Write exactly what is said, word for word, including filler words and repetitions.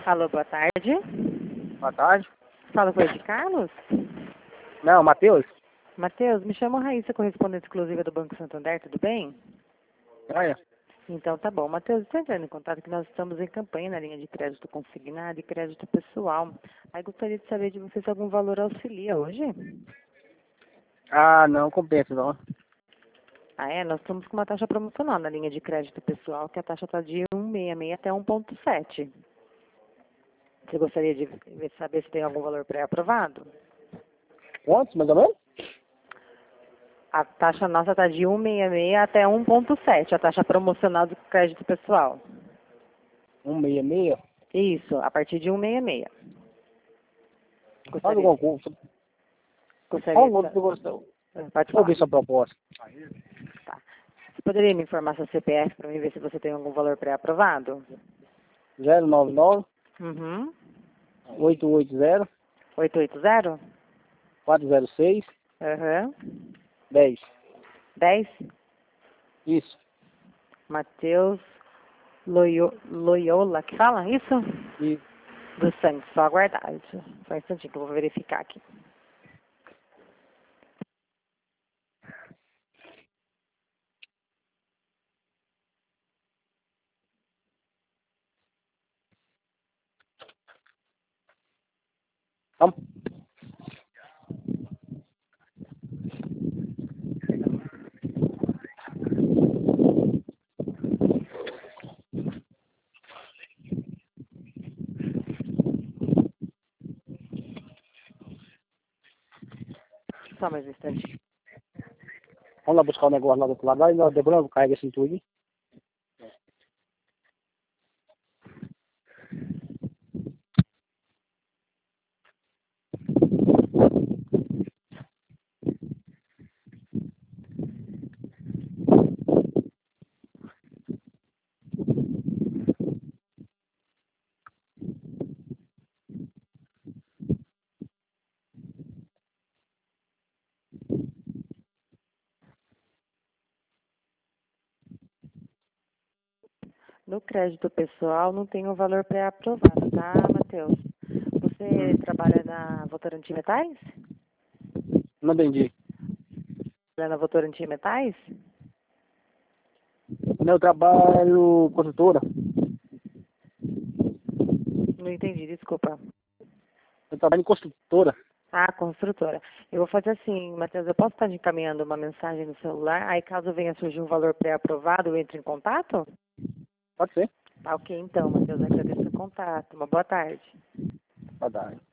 Alô, boa tarde. Boa tarde. Fala com o de Carlos? Não, Matheus? Matheus, me chamo Raíssa, correspondente exclusiva do Banco Santander, tudo bem? Olha. Então tá bom. Matheus, estou entrando em contato que nós estamos em campanha na linha de crédito consignado e crédito pessoal. Aí gostaria de saber de você se algum valor auxilia hoje. Ah, não compensa não. Ah, é? Nós estamos com uma taxa promocional na linha de crédito pessoal, que a taxa está de um vírgula sessenta e seis até um vírgula sete. Você gostaria de ver- saber se tem algum valor pré-aprovado? Quantos, mais ou menos? A taxa nossa está de um vírgula sessenta e seis até um vírgula sete, a taxa promocional do crédito pessoal. Um meia meia. Isso, a partir de um vírgula sessenta e seis. Faz Gostaria, algum curso. gostaria Fala de o que sa- você gostou. Ah, Pode Vou falar. ouvir sua proposta. Tá. Você poderia me informar seu C P F para mim ver se você tem algum valor pré-aprovado? zero nove nove, Uhum. oito oito zero, oito oito zero? quatro zero seis, Aham. dez. dez? Isso. Matheus Loyo- Loyola, que fala isso? E Do Santos, só aguardar. Só um instantinho que eu vou verificar aqui. vamos. Só mais um instante. Vamos lá buscar o negócio lá do outro lado. Lá e nós de branco, carrega esse tudo aí. No crédito pessoal não tem um valor pré-aprovado, tá, Matheus? Você trabalha na Votorantim Metais? Não entendi. Trabalha na Votorantim Metais? Meu trabalho construtora. Não entendi, desculpa. Eu trabalho em construtora. Ah, construtora. Eu vou fazer assim, Matheus, eu posso estar te encaminhando uma mensagem no celular, aí caso venha surgir um valor pré-aprovado, eu entro em contato? Pode ser. Tá ok, então, Matheus, agradeço o contato. Uma boa tarde. Boa tarde.